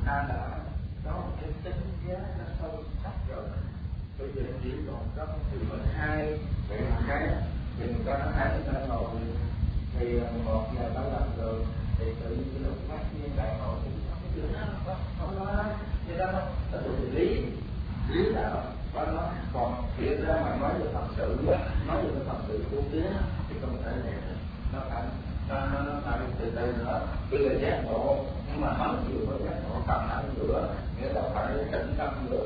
ta đã có một cái tính giá nó sâu sắc rồi. Bây giờ chỉ còn có sự mệnh hai về một cái thì người ta hai người ta ngồi thì 1 giờ 35 rồi thì tự nhiên lúc phát nhiên đại hội thì cái chuyện đó không nói như đó nó thuộc lý đạo và nó còn hiện ra mà nói về thật sự nói về thật sự tu tiến thì không thể này nó phải từ từ nữa bây giờ giác ngộ nhưng mà nói nhiều với giác ngộ cầm nặng nữa nghĩa là phải tĩnh tâm nữa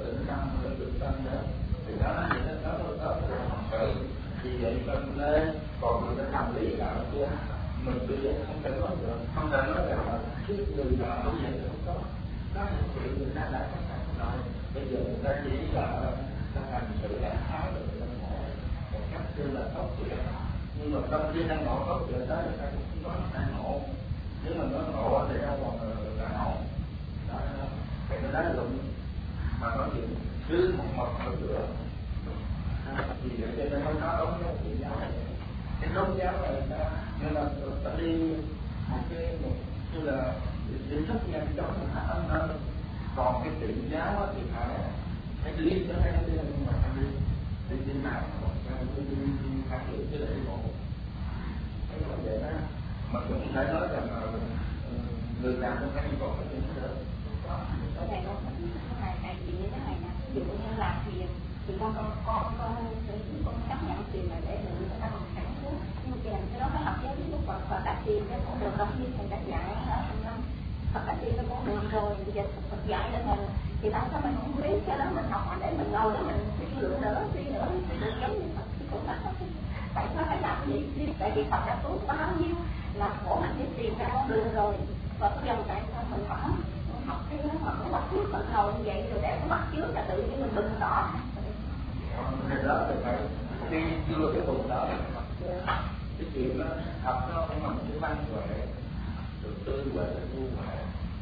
thì đó là những cái đó thật sự vì vậy cho nên còn người ta làm lý đạo chứ mình bây giờ không thể nói được không thể nói là trước người đạo không vậy không có đó là chuyện người ta đã có sẵn rồi bây giờ người ta chỉ là ta hành sự đã tháo được tâm ngộ một cách tương là tốt chuyện nhưng mà tâm khi đang ngộ tốt chuyện đó người ta cũng không có đang ngộ nếu mà nó ngộ thì đâu còn là ngộ đó thì nó nói luận mà nói chuyện cứ một ở giữa vì vậy cho nên không có đóng giáo giáo cái đóng giáo này nên là ta đi một như là điểm thức nhanh chóng là hơn còn cái tiện giáo thì phải lý cho hay đi nhưng mà đi nào đi phát triển cái lễ bộ cái như vậy đó mà cũng phải nói rằng là người làm không hay còn cái chuyện nữa ở đây có này chuyện như thế này nè ví dụ như làm thì con chấp nhận tiền này để người ta còn sản xuất nhưng mà cái đó phải học giáo lý Phật và đặt tiền cái con đường đó như thầy đã dạy ở trong năm Phật đặt tiền cái con đường rồi bây giờ Phật dạy cho mình thì tại sao mình không biết cái đó mình học mà để mình ngồi đó mình suy nữa thì được giống như Phật thì cũng bắt tại sao phải làm gì tại vì Phật đã cứu bao nhiêu là khổ mình đi tìm ra con đường rồi và bây giờ tại sao mình vẫn học cái đó mà cũng bắt trước mình ngồi như vậy rồi để nó bắt trước là tự nhiên mình bừng tỏ cái đó thì phải đi chưa cái vùng đó cái chuyện đó học nó cũng là một cái văn huệ từ tư huệ đến ngu huệ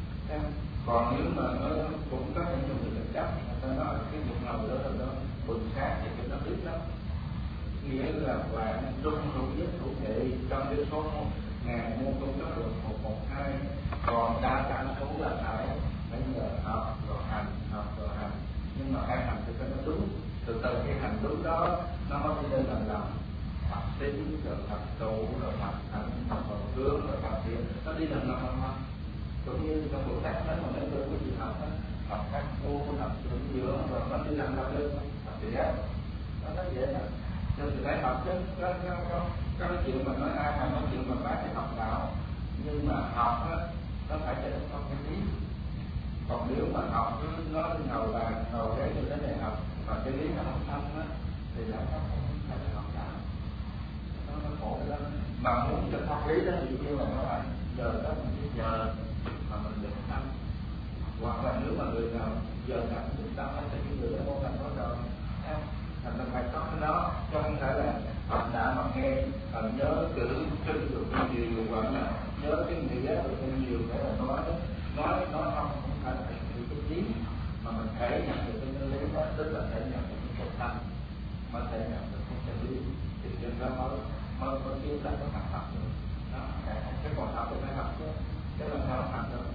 còn nếu mà nó cũng có những người thực chấp người ta nói cái vùng nào đó là nó bừng sáng thì chúng ta biết lắm nghĩa là vạn trung hữu nhất hữu thị trong cái số ngàn môn công đó được 112 còn đa tăng số là phải nhờ học rồi hành nhưng mà ai hành thì phải nó đúng từ cái hành đúng đó nó mới đi lên làm học tính rồi học trụ rồi học hành học hướng rồi học thiện nó đi làm cũng như trong buổi sáng đó mà mấy tôi có gì học đó học các cô học dưỡng dưỡng rồi nó đi làm lên học thiện nó dễ lắm nên thì phải học chứ có cái chuyện mà nói ai mà nói chuyện mà bác thì học đạo nhưng mà học á nó phải cho nó cái lý còn nếu mà học cứ nói ngầu bàn ngầu để như thế này học mà cái lý nó không thông á thì là nó không phải là học đạo nó khổ lắm mà muốn cho học lý đó thì như là nó phải giờ đó mình cái giờ mà mình định tâm hoặc là nếu mà người nào giờ nào định tâm thì cái người đó không thành có rồi thành ra phải có cái đó chứ không phải là học đạo mà nghe nhớ chữ chân được nhiều hoặc là nhớ cái nghĩa được nhiều để là nói không phải là cái lý mà mình thể nhận được cái lý đó tức là thể nhận được cái tâm mà thể nhận được cái lý thì trên đó mới có kiến ra có học được đó cái còn học thì phải học chứ cái làm sao học được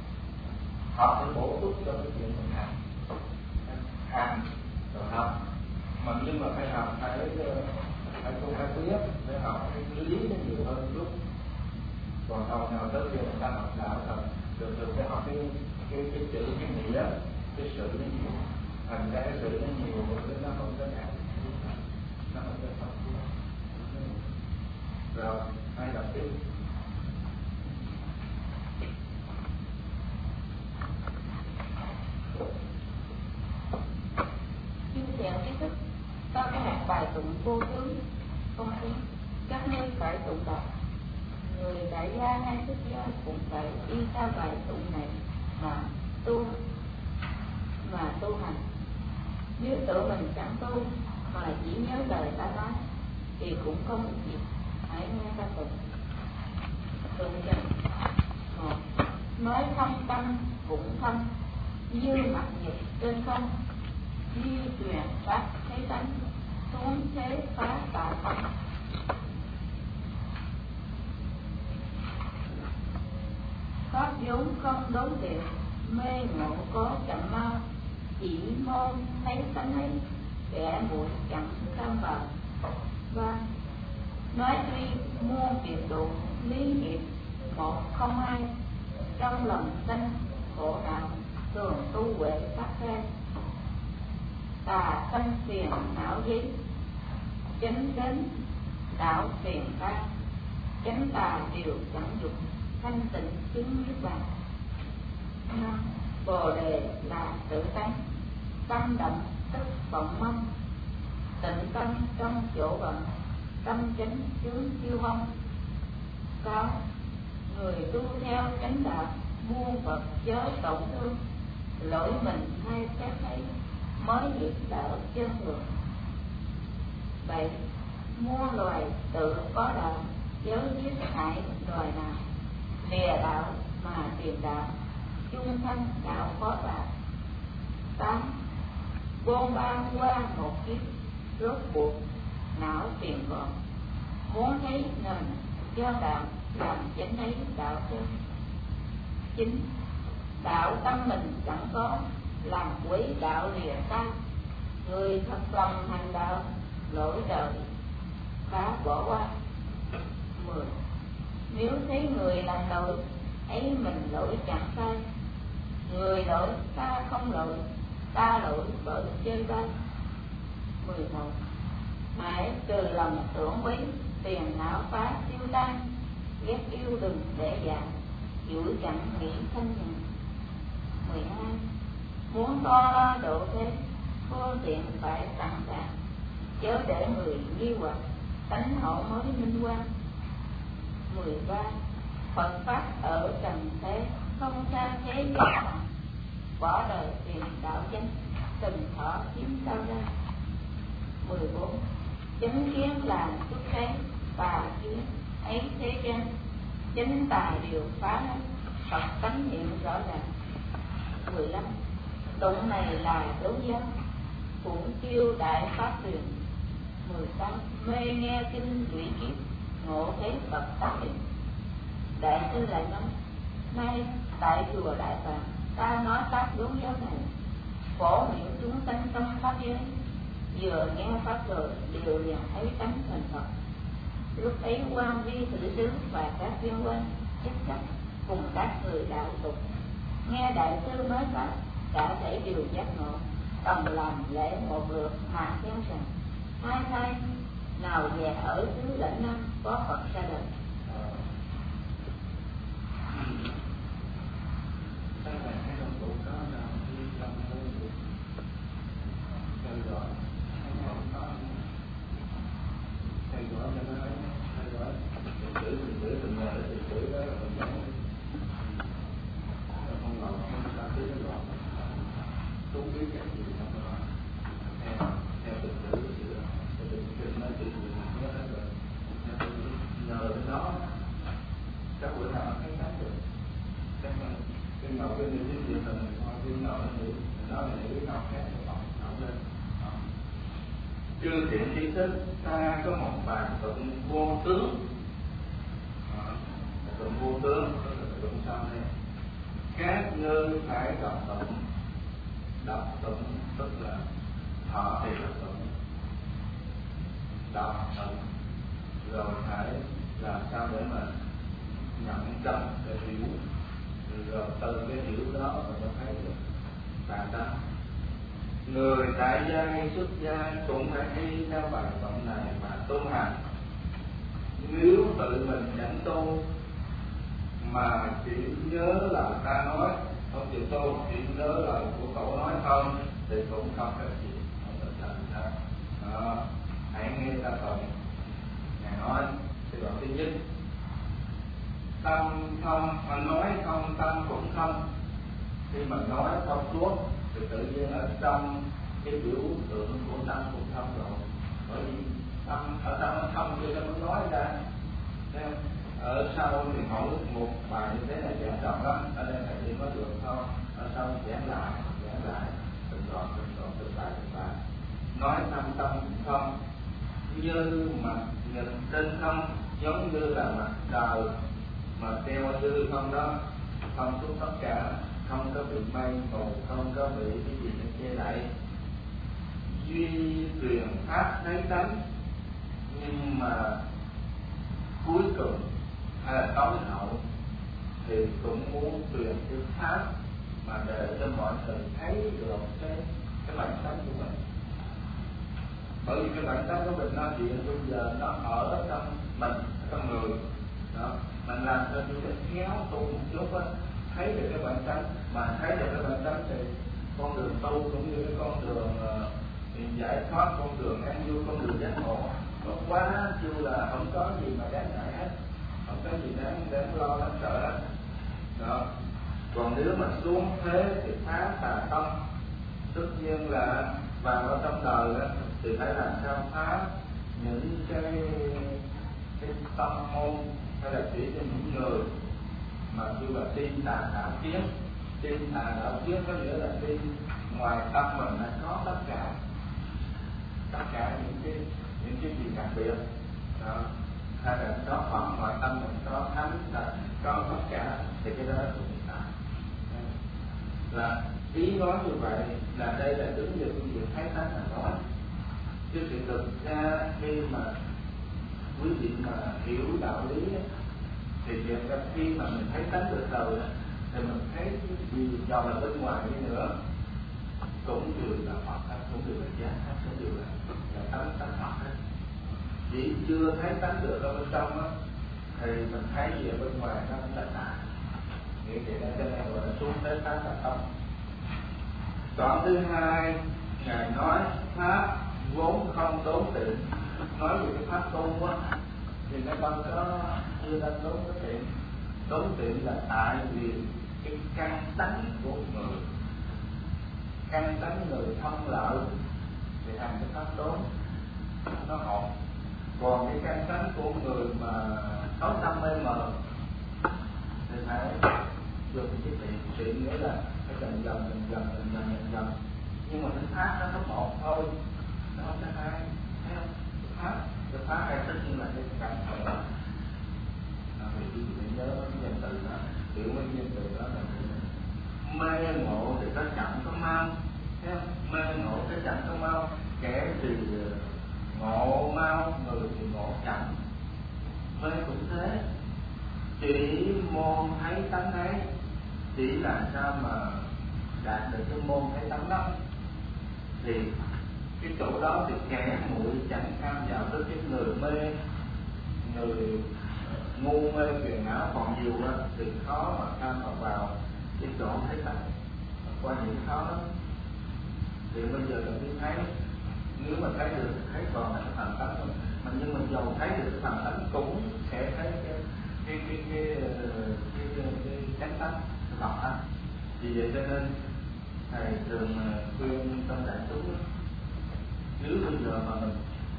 học thì bổ túc cho cái chuyện mình hành rồi học mà nhưng mà phải học phải không phải biết để học cái lý nó nhiều hơn chút còn học nào tới giờ người ta học đạo rồi được phải học cái chữ cái nghĩa cái sự nó nhiều thành ra cái sự nó nhiều rồi nó không có đạt nó không có xong rồi ai đọc tiếp Chuyên thiện trí thức có một bài tụng vô tướng công phu các nơi phải tụng đọc người đại gia hay xuất gia cũng phải y theo bài tụng này mà tu hành nếu tự mình chẳng tu mà chỉ nhớ lời ta nói thì cũng không được gì hãy nghe ta tụng chân một nói không tâm cũng không như mặt nhật trên không như truyền pháp thế tánh xuống thế phá tạo không pháp vốn không đốn điều mê ngộ có chẳng mau, chỉ môn thấy tánh ấy, kẻ muội chẳng tham vào. Và nói tuy muôn việc đủ lý hiệp, một không hai, trong lòng sanh khổ đạo thường tu huệ phát ra. Tà sanh phiền não giấy, chánh đến đạo phiền ta, chánh tà điều chẳng dục, thanh tịnh chứng niết bàn. Bồ đề là tự tánh, tâm động tức vọng mong, tịnh tâm trong chỗ vận, tâm chánh chướng tiêu vong. Sáu, người tu theo chánh đạo, muôn vật chớ tổn thương, lỗi mình hay xét thấy, mới nghiệp đạo chân ngược. Bảy, muôn loài tự có đạo, chớ giết hại loài nào, lìa đạo mà tìm đạo, chung thân đạo khó đạt. 8. Bôn ba qua một kiếp, rốt cuộc não phiền gọn, muốn thấy nền do đạo làm chánh thấy đạo chân. 9. Đạo tâm mình chẳng có, làm quấy đạo lìa ta, người thật lòng hành đạo, lỗi đời phá bỏ qua. 10. Nếu thấy người làm lỗi, ấy mình lỗi chẳng sai, người lỗi ta không lỗi, ta lỗi bởi chơi bay. 11. Hãy từ lòng tưởng quý, tiền não phá tiêu tan, ghét yêu đừng để dạng, giữ chẳng nghĩ thanh nhàn. 12. Muốn to lo độ thế, vô tiện phải tặng đạt, chớ để người nghi hoặc, tánh hậu mới minh quan. 13. Phật pháp ở trần thế, không xa thế gian, bỏ đời tìm đạo chánh, từng thọ kiếm sao ra. 14. Chánh kiến là xuất thế, tà kiến ấy thế gian, chánh tà điều phá hết, Phật tánh hiện rõ ràng. 15. Tụng này là dấu giáo, cũng chiêu đại pháp truyền. 16. Mê nghe kinh quỷ kiếp, ngộ thấy Phật tác định. Đại sư lại nói, nay tại chùa Đại Bàng, ta nói pháp dấu giáo này, phổ hiệu chúng sanh trong pháp giới, vừa nghe pháp rồi đều liền thấy tánh thành Phật. Lúc ấy quan vi thử sứ và các viên quan chức sắc cùng các người đạo tục nghe đại sư nói pháp, cả thể đều giác ngộ, đồng làm lễ một lượt mà khen rằng: hai thay nào về ở xứ Lãnh Nam có Phật ra đời. Chư thiện tri thức, ta có một bài tụng vô tướng. Tụng vô tướng, tụng sao đây? Các ngươi phải đọc tụng. Đọc tụng tức là thọ thì là tụng, đọc tụng rồi phải làm sao để mà nhận chân để hiểu, rồi từ cái hiểu đó mà nó thấy được bản thân. Người tại gia hay xuất gia cũng phải đi theo bài tụng này mà tu hành. Nếu tự mình chẳng tu mà chỉ nhớ là ta nói, không chịu tu, chỉ nhớ lời của cậu nói không, thì cũng không phải gì, không được thành sao. Đó, hãy nghe ta tụng. Ngài nói thì đoạn thứ nhất, tâm không, mà nói không, tâm cũng không. Khi mà nói không suốt thì tự nhiên ở trong cái biểu tượng của tâm cũng không rồi, bởi vì tâm ở trong nó không cho nên nó nói ra. Ở sau thì hỏi một bài như thế này giảng rộng lắm, ở đây thầy chỉ có được không, ở sau giảng lại từng đoạn từng bài. Nói tâm cũng không, như mặt nhìn trên không, giống như là mặt trời mà treo dư không đó, không xuống tất cả, không có bị mây mù, không có bị cái gì nó che đậy. Duy truyền pháp thấy tánh, nhưng mà cuối cùng hay là tối hậu thì cũng muốn truyền cái pháp mà để cho mọi người thấy được cái bản tánh của mình. Bởi vì cái bản tánh của mình nó hiện bây giờ nó ở trong mình, trong người đó. Mình làm cho chúng ta khéo tu một chút á, thấy được cái bản tánh, mà thấy được cái bản tánh thì con đường tu cũng như cái con đường giải thoát, con đường an vui, con đường giác ngộ nó quá chưa là không có gì mà đáng ngại hết, không có gì đáng lo đáng sợ hết đó. Còn nếu mà xuống thế thì phá tà tâm, tất nhiên là vào trong đời đó, thì phải làm sao phá những cái tâm môn, hay là chỉ cho những người mà kêu là tin tà đạo kiến. Tin tà đạo kiến có nghĩa là tin ngoài tâm mình là có tất cả những cái gì đặc biệt đó. Hay là có Phật ngoài tâm mình, có thánh, có tất cả, thì cái đó là tin tà. Là ý nói như vậy là đây là đứng về phương diện thấy tánh là nói. Chứ thực ra khi mà quý vị mà hiểu đạo lý thì việc là khi mà mình thấy tánh được rồi thì mình thấy gì cho là bên ngoài đi nữa cũng đều là Phật hết, cũng đều là giác hết, cũng đều là tánh Phật hết. Chỉ chưa thấy tánh được ở bên trong á thì mình thấy gì ở bên ngoài nó cũng là tà. Nghĩa vậy đó, cho nên gọi là xuống tới tánh là không. Đoạn thứ hai, Ngài nói pháp vốn không tốn tiện. Nói về cái pháp tu á thì nó không có chưa đang tốn cái tiện. Tốn tiện là tại vì cái căn tánh của người, căn tánh người thông lợi thì thành cái pháp tốn nó ổn. Còn cái căn tánh của người mà tối tâm mê mờ thì phải dùng cái tiện nghĩa là phải dần dần. Nhưng mà cái pháp nó có một thôi, nó không có hai, thấy không? Cái pháp hay tất nhiên là cái căn thở. Vì quý vị nhớ cái danh từ đó, hiểu mấy danh từ đó là mê ngộ thì có chậm có mau, thấy không? Mê ngộ cái chậm có mau, kẻ thì ngộ mau, người thì ngộ chậm. Mê cũng thế, chỉ môn thấy tánh ấy, chỉ làm sao mà đạt được cái môn thấy tánh đó thì cái chỗ đó thì kẻ muội chẳng tham vào tới cái người mê, người ngu mê phiền não còn nhiều đó thì khó mà tham vào cái chỗ thấy tánh. Qua những khó đó thì bây giờ là đi thấy, nếu mà thấy được thấy còn là cái thành tánh rồi, mà nhưng mình dầu thấy được cái thành tánh cũng sẽ thấy cái chánh tánh cái Phật tánh. Vì vậy cho nên thầy thường khuyên trong đại chúng, nếu bây giờ mà mình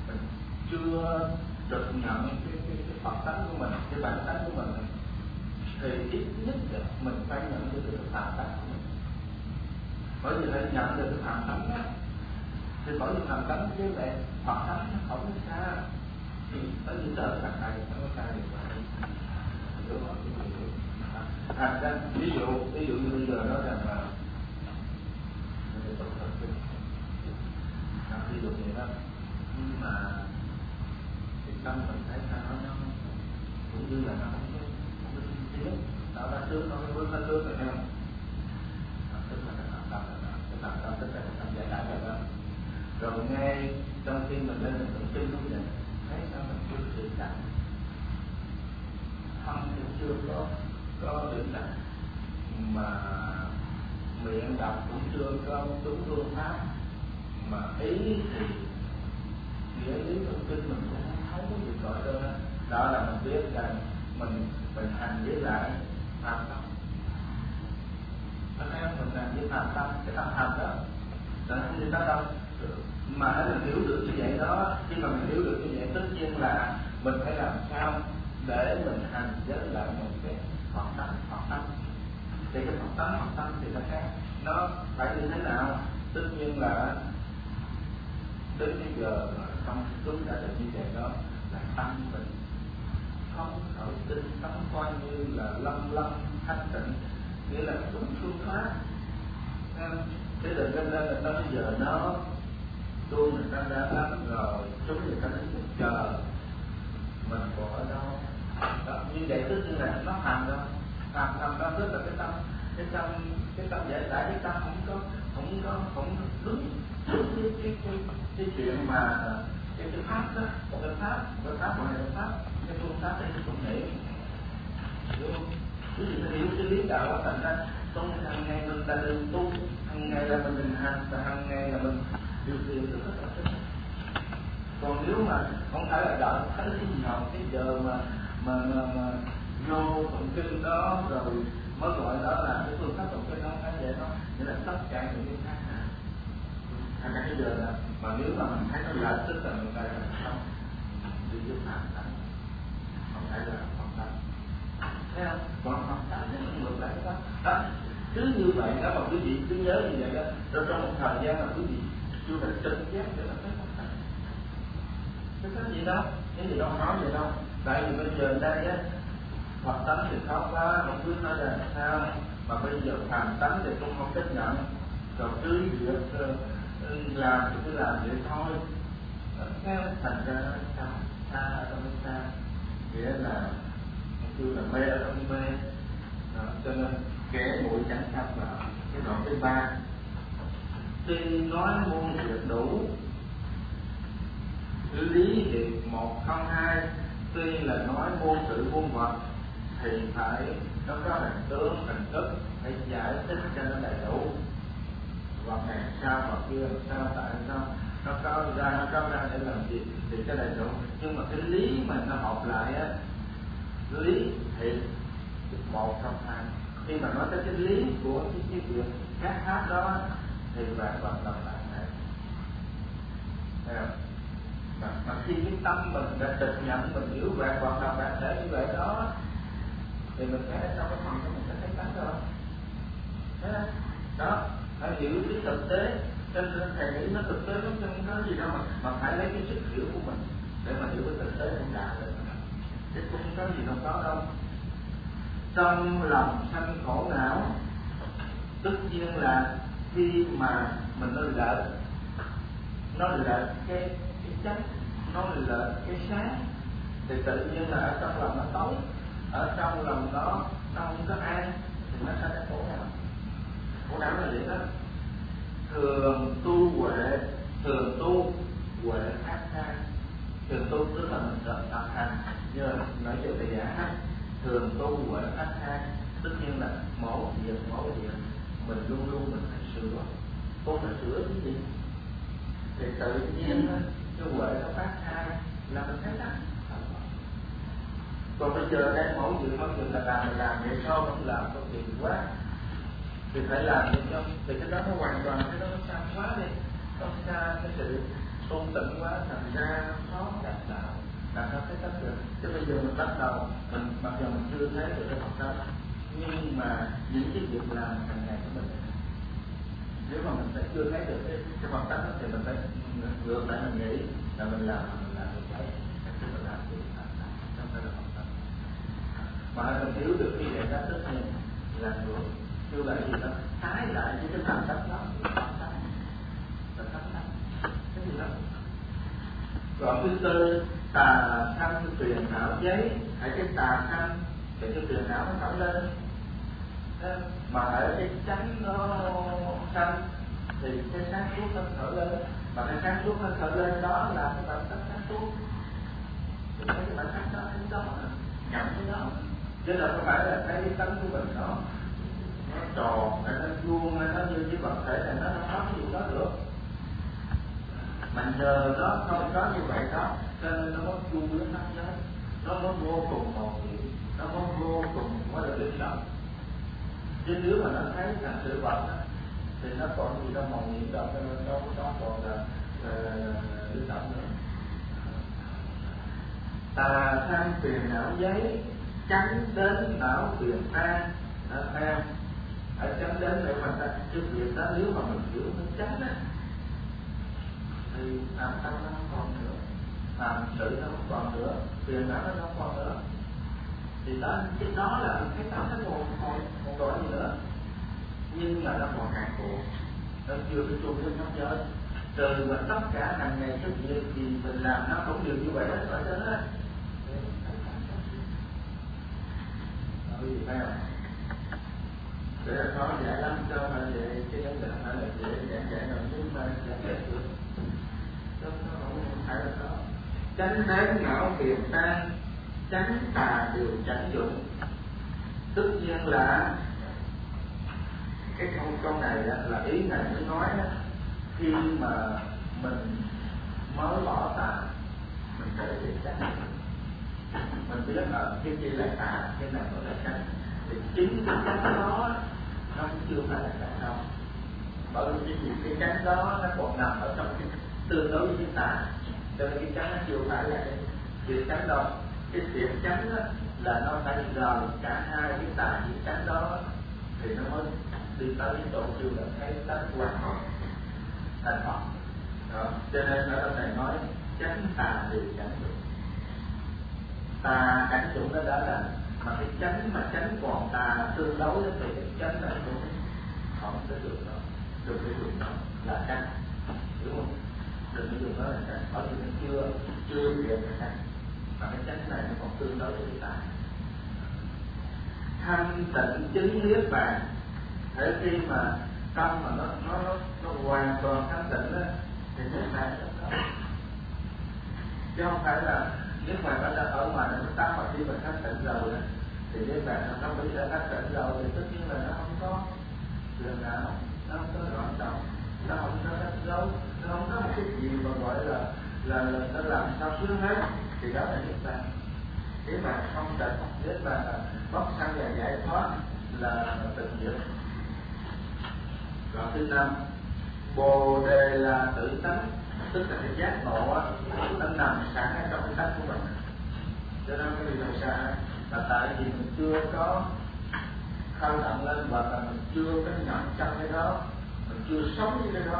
chưa được nhận cái Phật tánh của mình, cái bản tánh của mình, thì ít nhất mình phải nhận được cái phàm tánh của mình. Bởi vì phải nhận được cái phàm tánh đó, thì bởi vì phàm tánh với lại Phật tánh nó không có xa, thì tới những đời đặt này nó có xa được vậy. Thành ra ví dụ như bây giờ nói rằng là ví dụ vậy đó, nhưng mà cái tâm mình thấy sao nó cũng như là nó không có tinh tiến, nó đã trước nó cái bước nó trước rồi không? Tức là cái tâm tức là cái tâm giải đại rồi đó. Rồi ngay trong khi mình lên mình tụng kinh cũng vậy, thấy sao mình chưa được đặng, thân thì chưa có được đặng, mà miệng đọc cũng chưa có đúng phương pháp, mà ý thì nghĩa lý tụng kinh mình cũng không có gì gọi đâu. Đó là mình biết rằng mình hành với lại phàm tâm. Anh em mình làm với phàm tâm, cái tâm hành đó là không đi tới đâu. Mà mình hiểu được như vậy đó, khi mà mình hiểu được như vậy, tất nhiên là mình phải làm sao để mình hành với lại một cái Phật tâm. Thì cái Phật tâm thì là khác. Nó phải như thế nào? Tất nhiên là đến bây giờ mà công chúng đã được như vậy đó là tâm mình không khởi tinh tấn coi như là lâm thanh tịnh, nghĩa là đúng phương pháp. Thế là nên là tới bây giờ nó tu người ta đã lắm rồi, chúng người ta đến chờ mình còn ở đâu đó, như vậy tức là nó hành rồi, hành đó tức là cái tâm giải tỏa, cái tâm không đúng cái chuyện mà cái pháp đó, cái pháp gọi là pháp, cái phương pháp đây không thể đúng không? Quý vị phải hiểu cái lý đạo đó, thành ra trong hàng ngày mình là đường tu, hàng ngày là mình hành, và hàng ngày là mình điều khiển được tất cả tất cả. Còn nếu mà không phải là đợi thấy cái gì nào cái giờ mà vô tụng kinh đó rồi mới gọi đó là cái phương pháp tụng kinh đó, cái vậy đó, nghĩa là tất cả những cái khác nào. Thành ra cái giờ là mà nếu mà mình thấy nó lợi tức là mình phải làm xong đi giúp hành tánh, không phải là học tánh. Thấy không? Còn học tánh thì mình ngược lại đó. Cứ như vậy đó mà quý vị cứ nhớ như vậy đó, rồi trong một thời gian mà quý vị chưa phải chân giác để mà thấy học tánh. Cái gì đâu, cái gì đâu nói vậy đâu. Tại vì bây giờ đây á, học tánh thì khó quá, không biết nói là sao, mà bây giờ phàm tánh thì cũng không chấp nhận, rồi cứ việc làm thì cứ làm vậy thôi. Thành ra nó xa ở trong xa, nghĩa là kêu là mê ở trong mê. Cho nên kẻ mũi chẳng thăm vào cái đoạn thứ 3. Tuy nói muôn việc đủ, lý việc 102, tuy là nói muôn sự muôn vật thì phải nó có hình tướng, hình thức, phải giải thích cho nó đầy đủ. Vật này sao, vật kia làm sao, tại sao nó có ra để làm gì thì cái đầy đủ. Nhưng mà cái lý mà nó hợp lại á, lý thì 1 trong 2. Khi mà nói tới cái lý của cái việc các pháp đó thì bạn vận động lại này. Thấy không? Mà khi cái tâm mình đã thực nhận, mình hiểu bạn vận động bạn thể như vậy đó, thì mình thấy trong cái phần của mình sẽ thấy tánh rồi. Thấy không? Đó, phải hiểu cái thực tế. Cho nên thầy nghĩ nó thực tế lắm, chứ không có gì đâu mà phải lấy cái sức hiểu của mình để mà hiểu cái thực tế không đạt được. Chứ cũng không có gì đâu đâu. Trong lòng sanh khổ não, tất nhiên là khi mà mình nó lệch cái chất, nó lệch cái sáng, thì tự nhiên là ở trong lòng nó tối, ở trong lòng nó không có an, thì nó sẽ khổ não. Khổ não là vậy đó. Thường tu huệ ác khai. Thường tu tức là mình tập hành, như là nói chuyện thầy giả. Thường tu huệ ác khai, tất nhiên là mỗi việc mình luôn luôn mình phải sửa. Cô phải sửa cái gì? Thì tự nhiên cái huệ nó phát khai là mình thấy đó. Còn bây giờ đây mỗi việc là làm vậy sao không làm có tiền quá, thì phải làm gì không? Thì cái đó nó hoàn toàn cái đó nó xa quá đi, nó xa cái sự tôn tịnh quá, thành ra khó đạt đạo, làm sao thấy tánh được. Chứ bây giờ mình bắt đầu, mình mặc dù mình chưa thấy được cái Phật tánh, nhưng mà những cái việc làm hàng ngày của mình, nếu mà mình chưa thấy được cái Phật tánh thì mình phải ngược lại mình nghĩ là mình làm được vậy, chứ mình làm được không phải là Phật tánh. Mà mình hiểu được cái vậy đó, tất nhiên là được. Như vậy thì nó trái lại với cái tánh đó, là tánh. Cái gì đó. Còn thứ tư, tà sanh phiền não giấy. Ở cái tà sanh thì cái phiền não nó khởi lên, mà ở cái chánh nó sanh thì cái sáng suốt nó khởi lên, mà cái sáng suốt nó khởi lên đó là cái bản chất sáng suốt. Thì thấy cái bản chất đó, thấy đó, nhận cái đó, chứ là không phải là thấy cái tánh của mình đó nó tròn hay nó vuông hay nó như cái vật thể này, nó không có cái gì đó được. Mà nhờ nó không có như vậy đó, cho nên nó có chu với pháp giới, nó có vô cùng màu nhiệm, nó có vô cùng mới là linh động. Chứ nếu mà nó thấy thành sự vật đó, thì nó còn gì đâu màu nhiệm đâu, cho nên nó còn là linh động nữa. Tà tham phiền não giấy, tránh đến não phiền tan. Ở tránh đến để mà ta cái việc đó, nếu mà mình hiểu nó tránh á, thì làm tâm nó không còn nữa, làm sự nó không còn nữa, phiền não nó không còn nữa. thì đó là cái tánh nó còn đổi gì nữa, nhưng mà nó còn hạn cụ, nó chưa có chung với pháp giới. Từ mà tất cả hàng ngày xuất hiện thì mình làm nó cũng đều như vậy đó, phải cho nó phải không? Để là khó giải lắm, cho mà vậy cái vấn đề phải là dễ giải rồi, chúng ta giải quyết được. Nó không phải là khó. Chánh thế não phiền tan, chánh tà đều chẳng dụng. Tất nhiên là cái câu này là ý này muốn nói đó, khi mà mình mới bỏ tà, mình phải biết chánh. Mình biết là cái gì là tà, cái nào gọi là chánh. Thì chính cái chánh đó nó cũng chưa phải là chánh đâu. Bởi vì cái chánh đó nó còn nằm ở trong cái tương đối với tà, cho nên cái chánh nó chưa phải là cái việc chánh đâu. Cái việc chánh đó là nó phải gồm cả hai cái tà việc chánh đó thì nó mới đi tới cái chỗ kêu là cái tánh hoàn toàn thành Phật. Cho nên ở đây nói chánh tà đều chẳng dụng. Tà cảnh dụng nó đã là mà cái chánh mà chánh còn tà tương đối thì cái chánh là cũng không có được đó, đừng có dùng đó là chánh, hiểu không? Đừng có dùng đó là chánh, bởi vì nó chưa hiện là chánh, mà cái chánh này nó còn tương đối với tà. Thanh tịnh chứng niết bàn, để khi mà tâm mà nó hoàn toàn thanh tịnh đó, thì niết bàn nó có, chứ không phải là niết bàn nó ở ngoài nó tâm mà khi mình thanh tịnh rồi đó, thì niết bàn nó không bị thanh tịnh rồi thì tất nhiên là nó không có đường nào, nó không có loạn động, nó không có rắc rối, nó không có một cái gì mà gọi là nó làm sao sướng hết, thì đó là niết bàn. Niết bàn không tịnh, niết bàn là bóc sanh là giải thoát, là tịnh diệt. Đoạn thứ 5, Bồ đề là tự tánh, tức là cái giác ngộ nó nằm sẵn ở trong cái tánh của mình. Cho nên cái điều này sao là tại vì mình chưa có khao động lên, và là mình chưa có nhận trong cái đó, mình chưa sống với cái đó,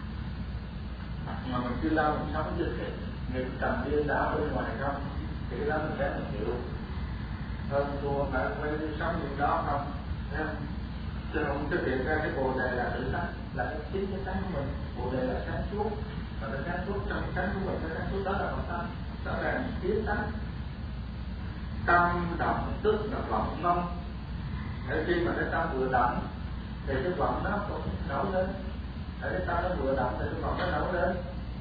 mà mình chưa lâu mình sống với cái nghiệp trầm điên đảo bên ngoài không, thì cái đó mình sẽ mình chịu hơn thua phải quay đi sống như đó không, thấy không? Cho nên cái việc ra cái bồ đề là tự tánh, là cái chính cái tánh của mình. Bồ đề là sáng suốt, và cái sáng suốt trong cái tánh của mình, cái sáng suốt đó là một tâm, đó là kiến tánh. Tâm động tức là vọng mong. Để khi mà cái tâm vừa động thì cái vọng nó cũng nổi lên. Để cái tâm nó vừa động thì cái vọng nó nổi lên.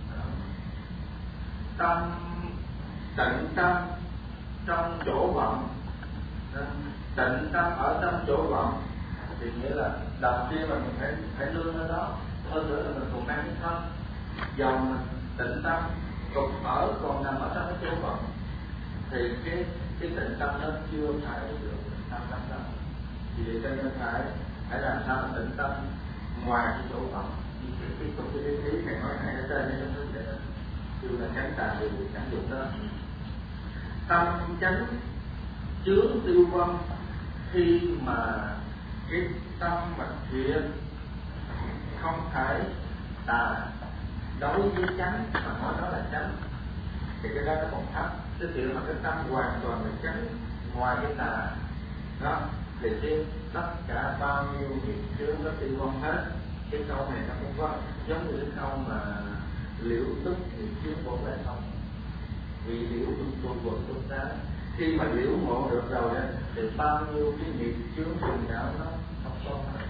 Tâm tịnh tâm trong chỗ vọng, tịnh tâm ở trong chỗ vọng, thì nghĩa là đầu tiên là mình phải lương ở đó, hơn nữa là mình còn mang cái thân, dầu mình tịnh tâm còn nằm ở trong cái chỗ vọng, thì cái tịnh tâm nó chưa phải được tâm đâu. Vì cho nên phải làm sao mà tịnh tâm ngoài cái chỗ vọng. Cái công ty lý này nói này ở trên đây nó sẽ kêu là chánh tà đều chẳng dụng đó. Tâm chánh chướng tiêu vong, khi mà cái tâm mà thiện không thể tà đối với chánh mà nói đó là chánh, thì cái đó nó còn thấp. Cái chuyện mà cái tâm hoàn toàn là chánh ngoài cái tà đó, thì cái tất cả bao nhiêu nghiệp chướng nó tiêu vong hết. Cái câu này nó cũng có giống như cái câu mà liễu tức nghiệp chướng bổn lại không, vì liễu tu quần tu tá. Khi mà liễu ngộ được rồi đó, thì bao nhiêu cái nghiệp chướng phiền não nó không có hết.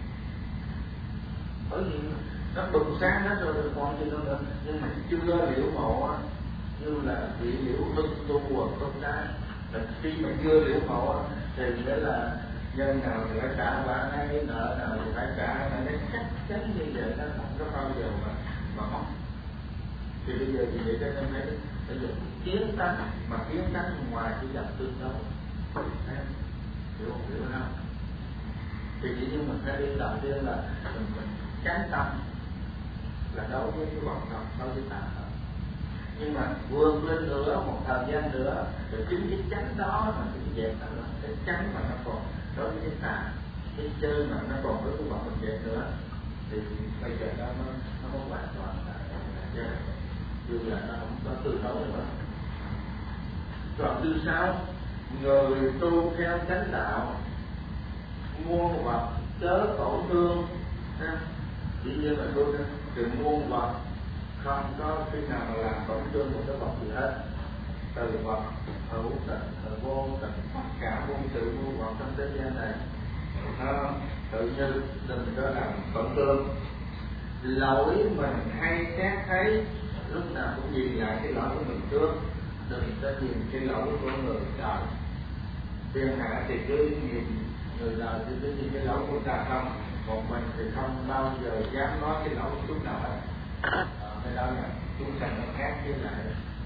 Bởi vì nó bừng sáng hết rồi còn gì đâu nữa, nhưng mà chưa liễu ngộ á, như là bị liễu tu quần tu tá. Khi mà chưa liễu ngộ thì nghĩa là nhân nào thì phải trả quả ngay, nợ nào thì phải trả, mà nó chắc chắn như vậy nó không có bao giờ mà không. Thì bây giờ thì vậy cho nên phải dùng kiến tánh, mà kiến tánh ngoài cái dòng tương đối, hiểu không? Thì chỉ như mình phải đi đầu tiên là mình chánh tâm là đối với cái vọng động, đối với tà tâm. Nhưng mà vượt lên nữa một thời gian nữa, rồi chính cái chánh đó mà cái dẹp đó là cái chánh mà nó còn đối với cái tà, cái chơi mà nó còn với cái vọng mình dẹp nữa, thì bây giờ nó không hoàn toàn là chơi, dù là nó không có tương đối nữa. Đoạn thứ 6, người tu theo chánh đạo muôn vật chớ tổn thương. Chỉ như là tôi đừng muôn vật, không có khi nào mà làm tổn thương một cái vật gì hết. Từ vật hữu tịch, từ vô tịch, tất cả muôn sự muôn vật trong thế gian này nó tự nhiên đừng có làm tổn thương. Lỗi mình hay xét thấy, lúc nào cũng nhìn lại cái lỗi của mình trước, đừng có nhìn cái lỗi của người đời. Thiên hạ thì cứ nhìn người đời thì cứ nhìn cái lỗi của ta không, còn mình thì không bao giờ dám nói cái lỗi chút nào hết. Cái đó là chúng sanh nó khác với lại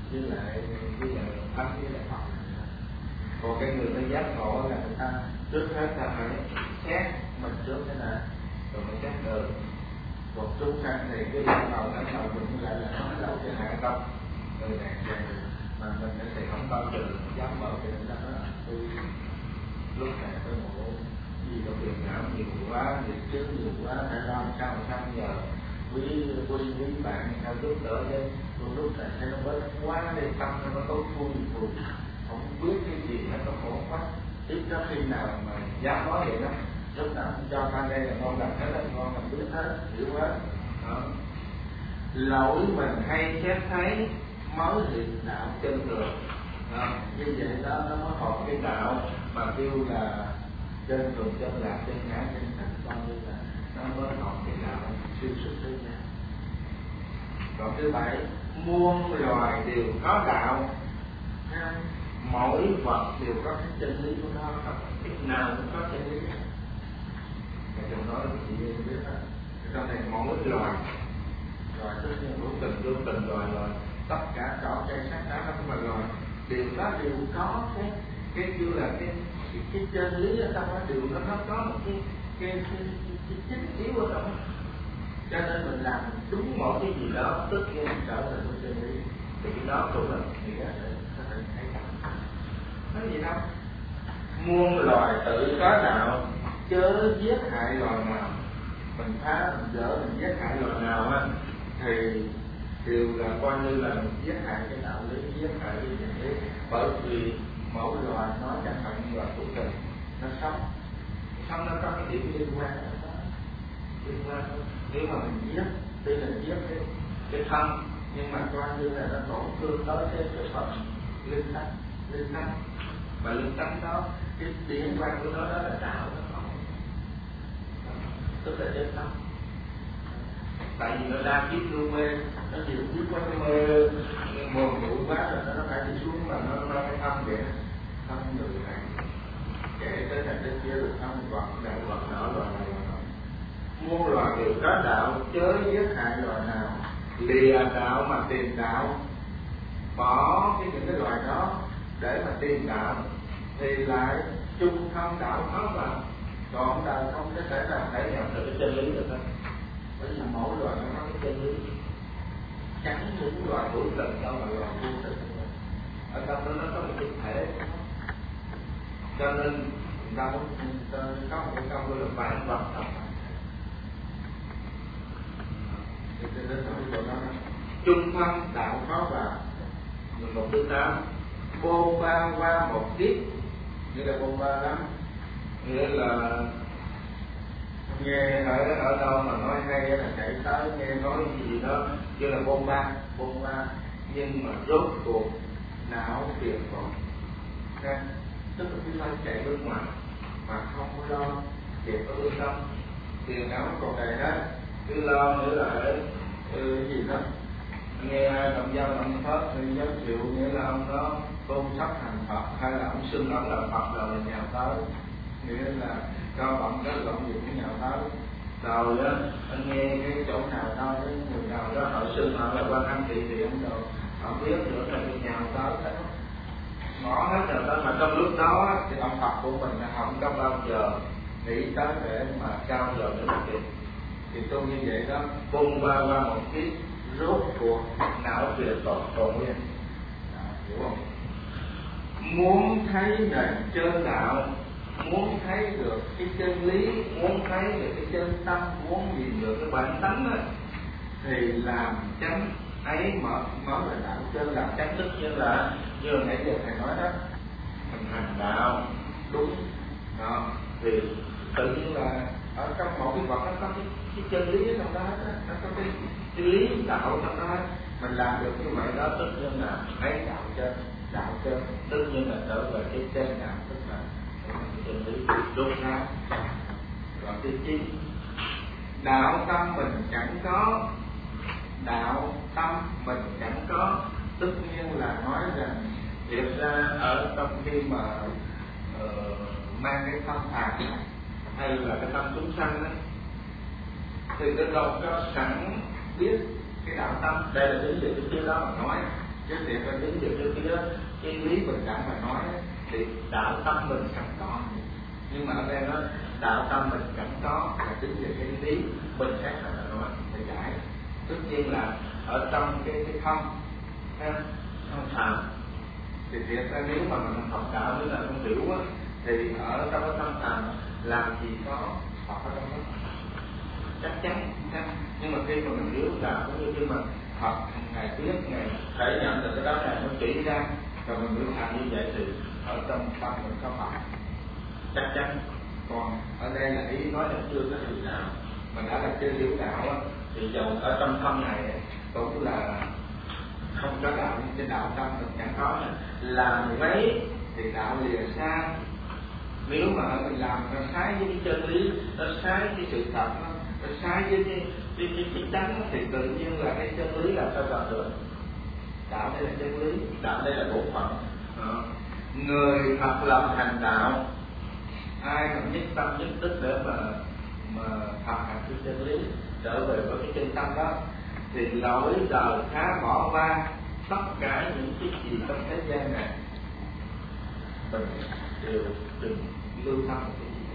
pháp với lại Phật. Còn cái người ta giác ngộ là người ta trước hết ta phải xét mình trước thế nào rồi mình xét được. Còn chúng sanh thì cái lần đầu mình lại là nói lỗi cái hạ tâm người này mà mình thì không bao giờ dám mở cái đó là tôi lúc này tôi ngộ gì có việc não nhiều quá, việc chứ nhiều quá, phải làm sao giờ quý bạn sao giúp đỡ chứ. Lúc này thấy nó bớt quá đi, tâm nó có vui không biết cái gì nó có khổ quá. Ít có khi nào mà dám nói vậy đó, lúc nào cũng cho ta đây là ngon làm hết, là ngon làm biết hết, hiểu hết. Lỗi mình hay xét thấy mới hiện đạo chân được. Như vậy đó nó mới học cái đạo mà kêu là chân thường chân lạc chân ngã chân thành, coi như là nó mới học cái đạo siêu xuất thế gian. Còn thứ bảy, muôn loài đều có đạo, mỗi vật đều có cái chân lý của nó, cái nào cũng có chân lý. Trong đó là chị biết đó, trong này mỗi loài tất nhiên vô tình loài tất cả cỏ cây sắc đá nó cũng là loài, đều có cái kêu là cái chân lý ở trong đó, đều nó có một cái chính yếu ở trong đó. Cho nên mình làm đúng một cái gì đó tất nhiên mình trở thành một chân lý, thì cái đó cũng là nghĩa để có thể thấy nói gì đâu. Muôn loài tự có đạo, chớ giết hại loài nào. Mình phá mình dỡ mình giết hại loài nào á thì đều là coi như là mình giết hại cái đạo lý, giết hại cái chân lý. Bởi vì mỗi loài nó chẳng hạn như loài của mình nó sống nó có cái điểm liên quan đó. Nếu mà mình giết tuy là giết cái thân, nhưng mà coi như là nó tổn thương tới cái phần linh tánh và linh tánh đó, cái liên quan của nó đó là đạo nó không, tức là chân tâm. Tại vì nó đang kiếp lưu mê, nó chịu kiếp quá nó mê buồn ngủ quá rồi nó phải đi xuống mà nó phải thăm vậy, thăm người này kể tới thành đến kia được thăm vật này vật nọ loài này. Muôn loài đều có đạo, chớ giết hại loài nào. Lìa đạo mà tìm đạo, bỏ những cái loài đó để mà tìm đạo thì lại chung thông đạo khó vào. Còn đời không có thể nào thể nhận được cái chân lý được đâu. Bởi vì mỗi loài nó có cái chân lý. Chẳng những loài hữu tình đâu mà loài vô tình. Ở trong đó nó có một cái thể. Cho nên đâu có một cái câu là vạn vật đồng chung thân đạo khó vào. Một thứ 8, bôn ba qua một kiếp. Nghĩa là bôn ba lắm, nghĩa là nghe ở đâu mà nói hay là chạy tới nghe nói gì đó kêu là bôn ba, nhưng mà rốt cuộc não phiền còn tức là cái lo chạy bên ngoài mà không có lo việc ở bên trong, tiền não còn đầy hết, cứ lo nữa là gì đó nghe ai đồng giao đồng Phật thì giáo chịu, nghĩa là ông đó tôn sắp thành Phật hay là ông xưng ông là Phật rồi là nhào tới, nghĩa là cho bận cái lộn gì cũng nhào tới. Rồi đó anh nghe cái chỗ nào đó cái người nào đó họ xưng họ là quan âm thì ông đồ họ biết nữa là bị nhào tới ngõ hết rồi đó. Mà trong lúc đó thì ông Phật của mình không có bao giờ nghĩ tới để mà cao giờ nữa kịp. Thì tôi như vậy đó, bung qua một kiếp rốt cuộc não tuyệt còn nguyên. Hiểu không? Muốn thấy nền chân đạo, muốn thấy được cái chân lý, muốn thấy được cái chân tâm, muốn nhìn được cái bản tánh đó, thì làm chánh ấy mới là đạo chân. Làm chánh tức như là như nãy giờ thầy nói đó, mình hành đạo đúng đó, thì tự nhiên là ở trong mỗi cái vật nó có cái chân lý ở trong đó, nó có cái lý đạo trong đó, mình làm được như vậy đó, tất nhiên là thấy đạo trên tất nhiên là trở về cái chân đạo, tức là cái chân lý đúng ra. Còn thứ chi đạo tâm mình chẳng có, đạo tâm mình chẳng có, tất nhiên là nói rằng thiệt ra ở trong khi mà mang cái tâm phạt hay là cái tâm chúng sanh ấy, thì cái đâu có sẵn biết cái đạo tâm. Đây là đứng về cái phía đó mà nói, chứ thiệt là đứng về cái phía cái lý bình đẳng mà nói ấy, thì đạo tâm mình sẵn có, nhưng mà ở đây nó đạo tâm mình chẳng có là đứng về cái lý bình khác là nói phải giải. Tất nhiên là ở trong cái không phạm thì thiệt ra nếu mà mình học đạo như là không hiểu á, thì ở trong cái tâm phạm làm gì có học ở trong đó chắc chắn. Nhưng mà khi mà mình hiểu đạo cũng như khi mà học ngày biết ngày thể nhận được cái đó này nó chỉ ra rồi mình mới làm như vậy thì ở trong tâm mình có học chắc chắn. Còn ở đây là ý nói là chưa có hiểu đạo, mình đã là chưa hiểu đạo á, thì dầu ở trong tâm này cũng là không có đạo, nhưng cái đạo tâm mình chẳng có này. Làm mấy thì đạo lìa xa, nếu mà mình làm nó sai với cái chân lý, nó sai cái sự thật, nó sai với cái chánh, thì tự nhiên là cái chân lý làm sao gặp được. Đạo đây là chân lý, đạo đây là bộ phận. Người thật lòng hành đạo, ai mà nhất tâm nhất đức để mà thực hành cái chân lý, trở về với cái chân tâm đó, thì lỗi đời khá bỏ qua tất cả những cái gì trong thế gian này, mình đều đừng lưu tâm một cái gì.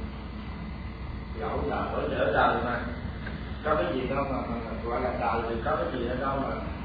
Lỗi đời bởi để đời mà có cái gì đâu mà gọi là đời, thì có cái gì ở đâu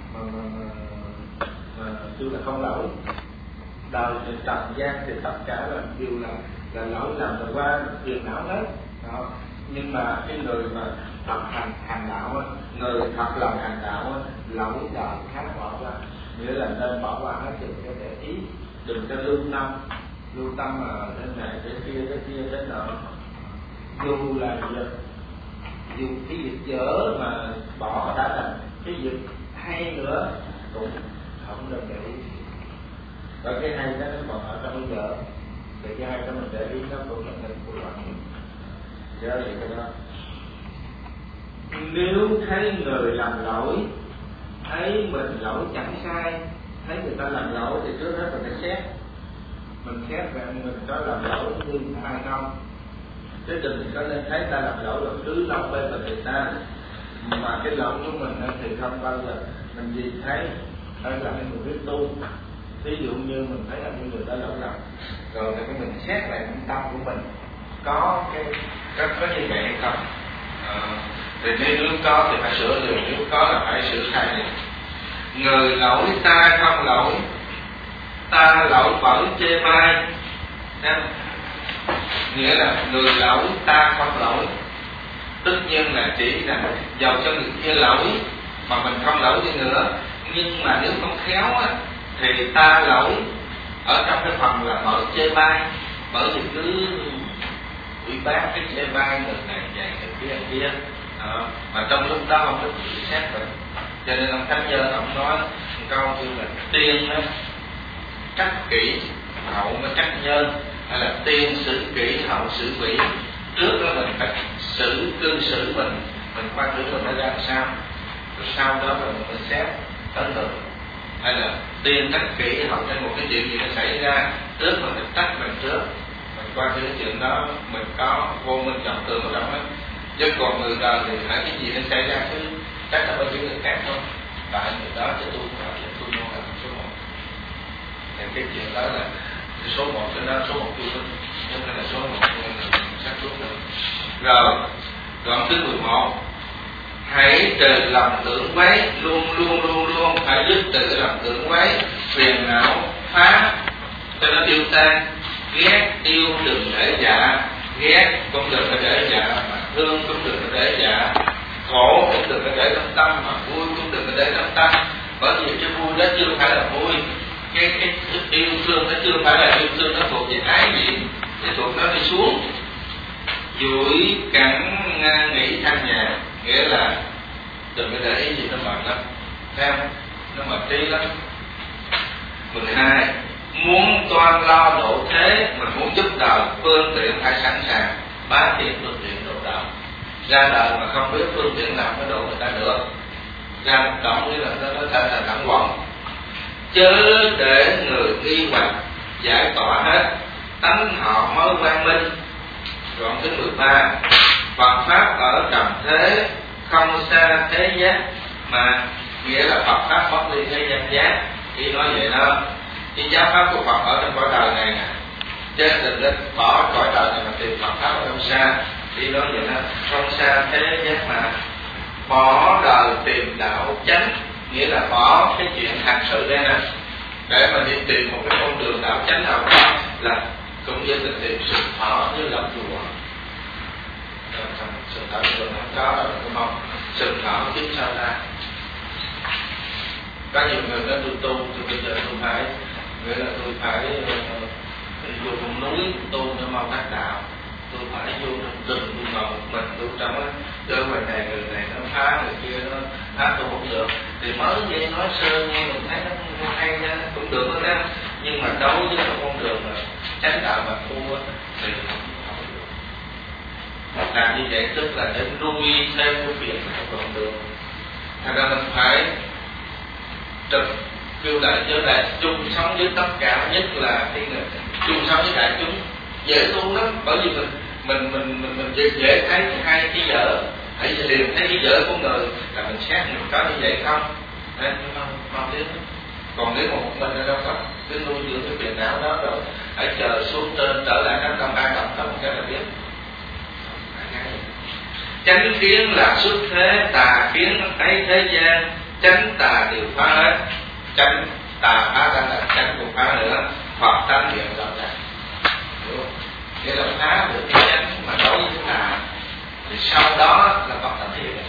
mà kêu là không lỗi. Đời thì trần gian thì tất cả là đều là lỗi lầm rồi qua phiền não hết đó. Nhưng mà cái người mà thật hành đạo, người thật lòng hành đạo, lỗi đời khác bỏ qua, nghĩa là nên bỏ qua hết, đừng có để ý, đừng có lưu tâm mà thế này thế kia thế nọ. Dù là dù cái việc dở mà bỏ đã thành cái việc hay nữa cũng không nên để ý. Và cái hay đó nó còn ở trong cái dở, thì cái hay đó mình để ý nó cũng là thành của loạn nghiệp. Nhớ vậy cái đó. Nếu thấy người làm lỗi, thấy mình lỗi chẳng sai, thấy người ta làm lỗi thì trước hết mình phải xét. Mình xét về mình có làm lỗi như ai không, chứ đừng có nên thấy ta làm lỗi rồi cứ lâu bên mình người ta, mà cái lỗi của mình thì không bao giờ mình nhìn thấy hay là cái người biết tu. Ví dụ như mình thấy là những người ta lỗi lầm rồi thì mình xét lại những tâm của mình có như vậy hay không. Thì nếu có thì phải sửa liền, nếu có là phải sửa sai liền. Người lỗi ta không lỗi, ta lỗi bởi chê bai. Nghĩa là người lỗi ta không lỗi, tất nhiên là chỉ là dầu cho người kia lỗi mà mình không lỗi đi nữa, nhưng mà nếu không khéo á, thì ta lỗi ở trong cái phần là bởi chê bai, bởi vì cứ ủy bác cái chê bai người này vậy người kia mà trong lúc đó không có chịu xét mình. Cho nên ông Thánh Nhân ông nói một câu như là tiên đó trách kỹ hậu mới trách nhân, hay là tiên xử kỹ hậu xử vĩ. Trước đó mình phải cư xử mình qua thử mình nó ra làm sao, rồi sau đó là mình xét tới được. Hay là tiên trách kỹ hậu trách một cái chuyện gì nó xảy ra, trước mình phải trách mình trước, mình qua thử chuyện đó mình có vô minh trọng tượng ở trong đó. Chứ còn người đời thì phải cái gì nó xảy ra chứ chắc là bao nhiêu người khác thôi. Tại người đó cho tôi là số 1. Thì cái chuyện đó là số 1 cho nên số 1 tiêu minh, nhưng mà là số 1 xác suốt được. Rồi, đoạn thứ 11. Hãy trừ lòng tưởng quấy, luôn phải dứt trừ lòng tưởng quấy, phiền não phá cho nó tiêu tan. Ghét yêu đừng để dạ, ghét cũng đừng để dạ, mà thương cũng đừng để dạ, khổ cũng đừng để trong tâm, mà vui cũng đừng để trong tâm. Bởi vì cái vui đó chưa phải là vui, cái yêu thương nó chưa phải là yêu thương nó thuộc về ái diện, nó thuộc nó đi xuống. Duỗi cẳng nghĩ thanh nhàn, nghĩa là đừng có để ý gì nó mệt lắm, thấy không? Nó mệt trí lắm. 12. Muốn toan lo độ thế, mình muốn giúp đời, phương tiện phải sẵn sàng, bá thiện phương tiện độ đạo. Ra đời mà không biết phương tiện nào mới độ người ta được, ra động như là nó thành là thẳng quẩn. Chớ để người nghi hoặc giải tỏa hết, tánh họ mới quang minh. Đoạn thứ 13. Phật pháp ở trầm thế, không xa thế giác, mà nghĩa là Phật pháp mất đi thế gian giác. Khi nói vậy đó, cái giáo pháp của Phật ở trong cõi đời này nè, chứ đừng đến bỏ cõi đời này mà tìm Phật pháp ở đâu xa. Khi nói vậy đó, không xa thế giác mà bỏ đời tìm đạo chánh, nghĩa là bỏ cái chuyện hành sự đây nè, để mà đi tìm một cái con đường đạo chánh nào đó, là cũng như là tìm sự thọ như lập chùa. Sự thọ chùa không có đâu, đúng không? Sự thọ kiếm sao ra? Có nhiều người nói tôi tu, tôi bây giờ tôi phải, nghĩa là tôi phải vô vùng núi tu để mau đắc đạo, tôi phải vô trong rừng tôi ngồi một mình tôi trong á, đưa người này nó phá, người kia nó phá tôi không được, thì mới nghe nói sơ nghe mình thấy nó hay nha, cũng được đó, nhưng mà đối với một con đường mà chánh đạo mà tu thì không được. Làm như vậy tức là để nuôi thêm cái việc không còn được. Thật ra mình phải trực kêu đại chớ đại chung sống với tất cả, nhất là khi chung sống với đại chúng dễ tu lắm, bởi vì mình dễ thấy hai cái dở, hãy liền thấy cái dở của người là mình xét mình có như vậy không, đấy không biết. Còn nếu một mình nó đâu có cái nuôi dưỡng cái phiền não đó rồi hãy chờ xuống trên trở lại các tâm ba cộng cái là biết. Chánh kiến là xuất thế, tà kiến thấy thế gian, chánh tà đều phá hết. Chánh tà phá ra là chánh cũng phá nữa. Phật tánh hiện rõ ràng, nghĩa là phá được cái chánh mà đối với cái tà, thì sau đó là Phật tánh hiện.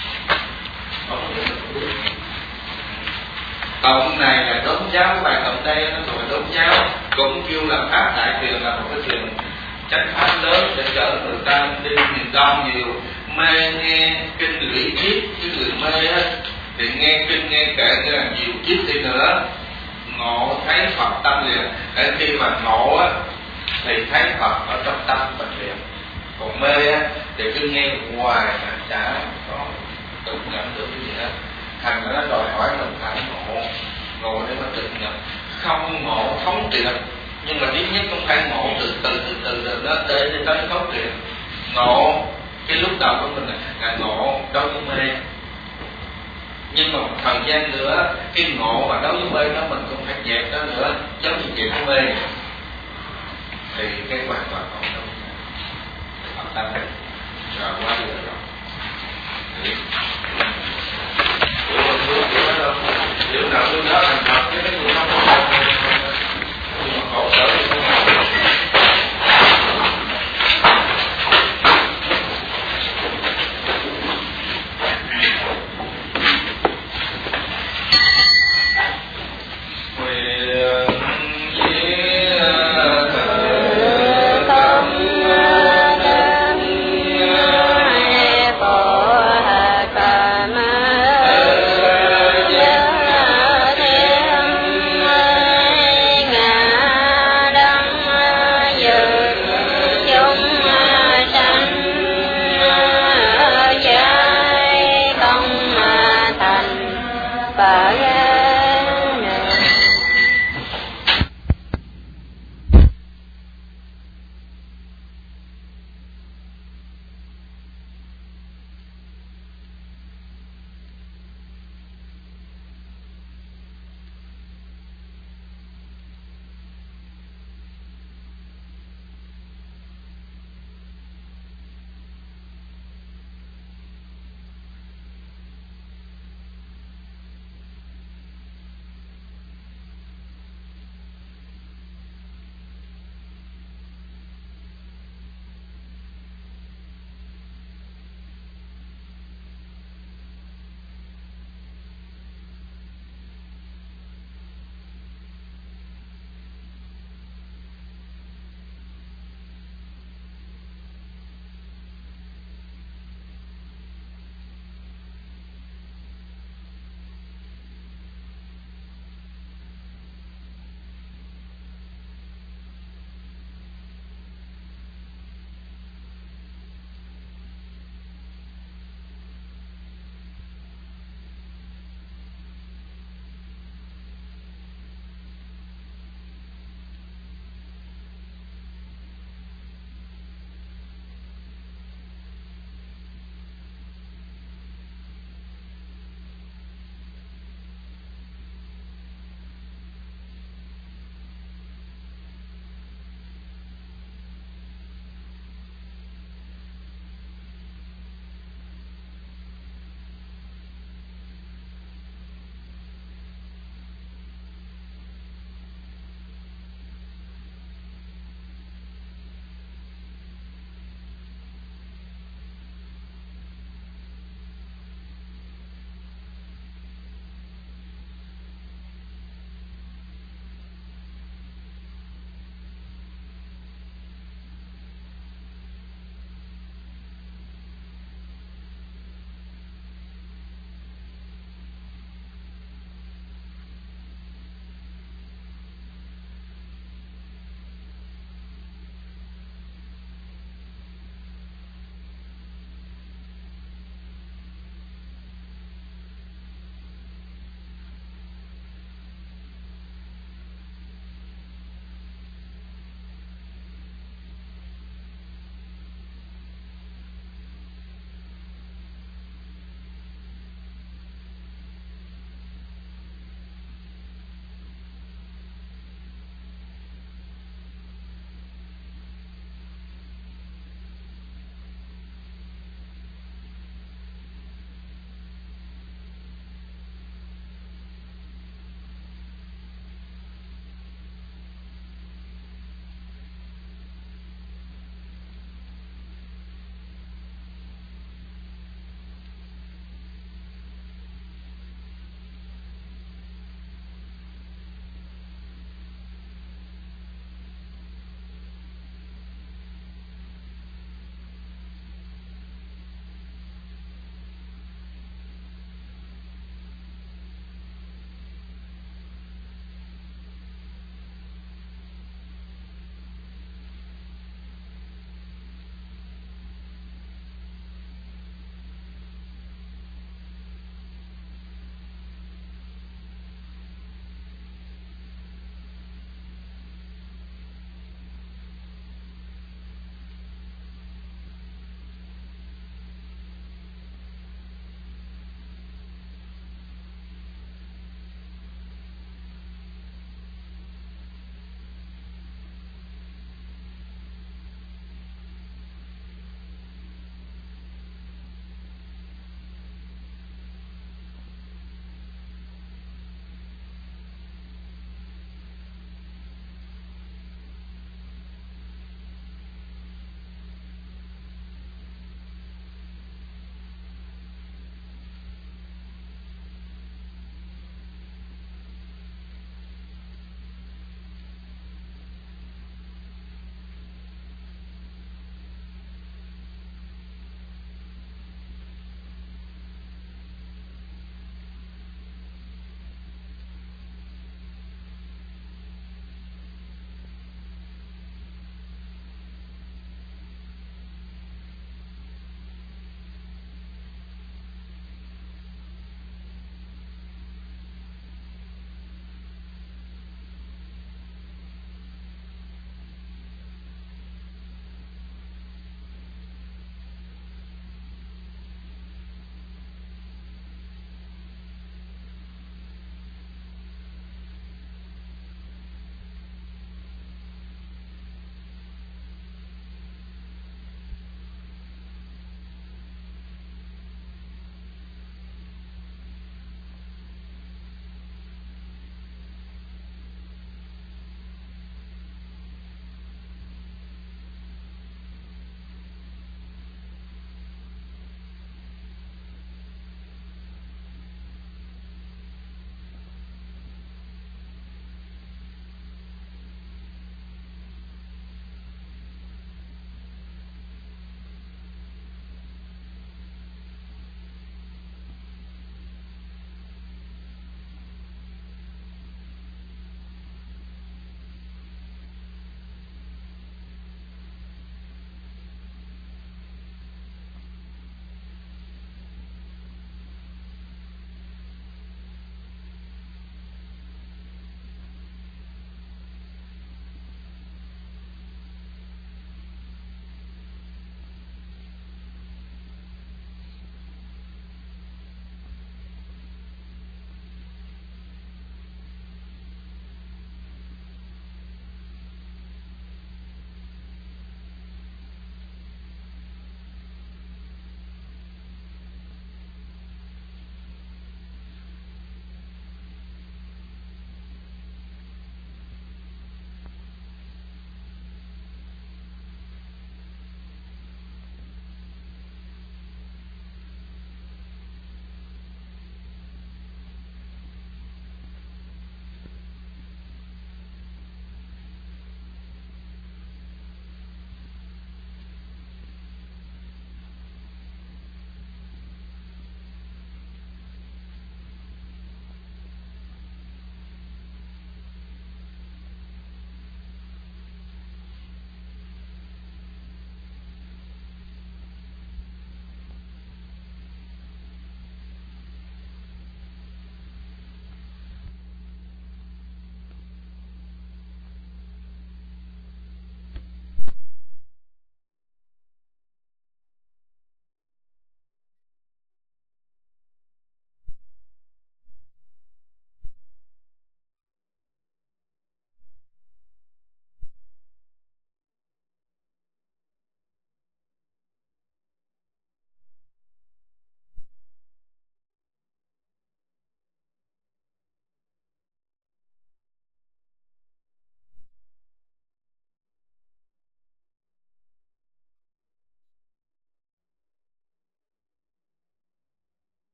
Cộng này là đốn giáo, bài cộng đây nó gọi là đốn giáo, cũng kêu là pháp đại thiền, là một cái thiền chánh pháp lớn để chở người ta đi miền Đông nhiều. Mê nghe kinh lũy kiếp, cái người mê á thì nghe kinh nghe kệ như là nhiều kiếp đi nữa, ngộ thấy Phật tâm liền. Để khi mà ngộ á thì thấy Phật ở trong tâm mình liền. Còn mê á thì cứ nghe hoài mà chả có tự nhận được cái gì hết, thành ra nó đòi hỏi mình phải ngộ để mà tự nhận. Không ngộ phóng triệt, nhưng mà ít nhất cũng phải ngộ từ từ đó để tới phóng triệt. Ngộ cái lúc đầu của mình là ngộ đối với mê, nhưng mà một thời gian nữa cái ngộ và đối với mê đó mình cũng phải dẹp đó nữa, giống như chuyện của mê thì cái hoàn toàn không đúng. Phật tâm rồi quá nhiều rồi.